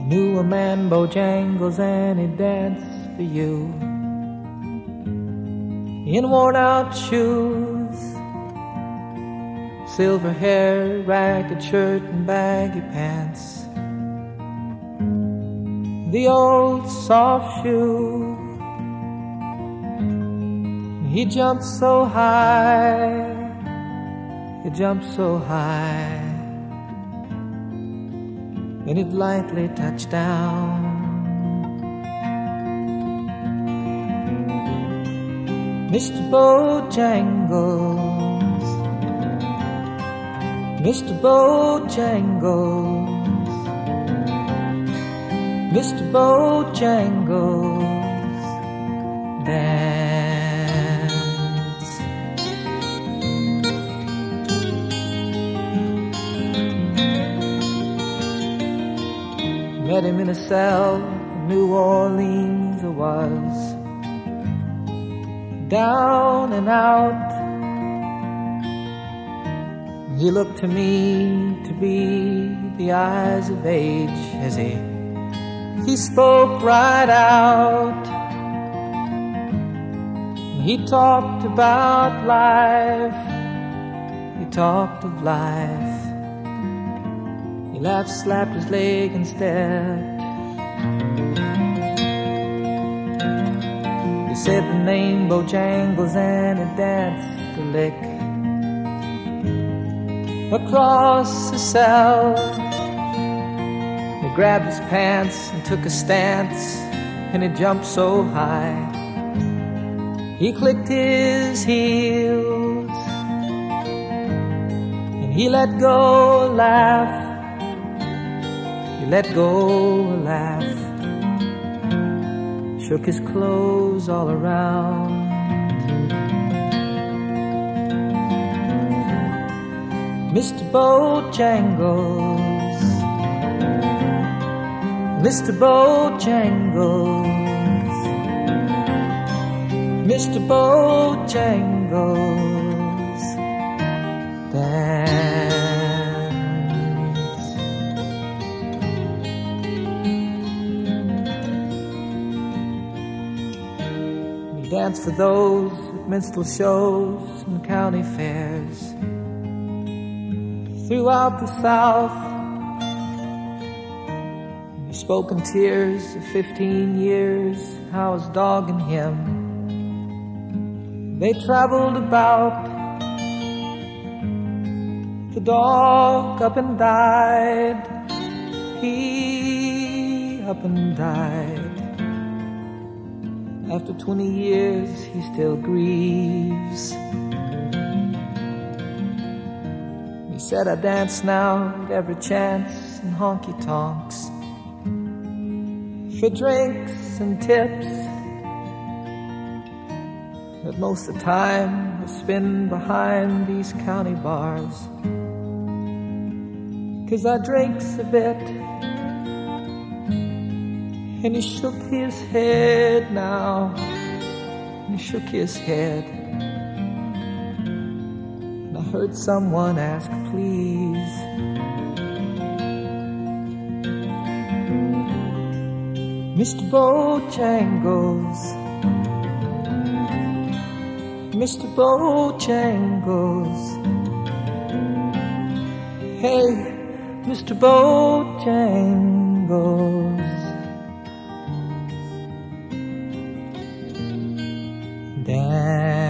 Knew a man Bojangles and he'd dance for you in worn out shoes, silver hair, ragged shirt and baggy pants, the old soft shoe. He jumped so high, he jumped so high, and it lightly touched down. Mr. Bojangles, Mr. Bojangles, Mr. Bojangles, dance. Met him in a cell in New Orleans it was, down and out. He looked to me to be the eyes of age as he spoke right out. He talked about life, he talked of life. He laughed, slapped his leg and stepped. He said the name Bojangles and he danced a lick across the cell. He grabbed his pants and took a stance, and he jumped so high he clicked his heels, and he let go a laugh. He let go a laugh, shook his clothes all around. Mr. Bojangles, Mr. Bojangles, Mr. Bojangles, dance. He danced for those at minstrel shows and county fairs throughout the South. He spoke in tears of 15 years, how his dog and him, they traveled about. The dog up and died, he up and died. After 20 years he still grieves. He said, I dance now at every chance in honky-tonks for drinks and tips, but most of the time I spend behind these county bars, 'cause I drinks a bit. And he shook his head now, he shook his head, and I heard someone ask, please. Mr. Bojangles, Mr. Bojangles, hey, Mr. Bojangles, dance.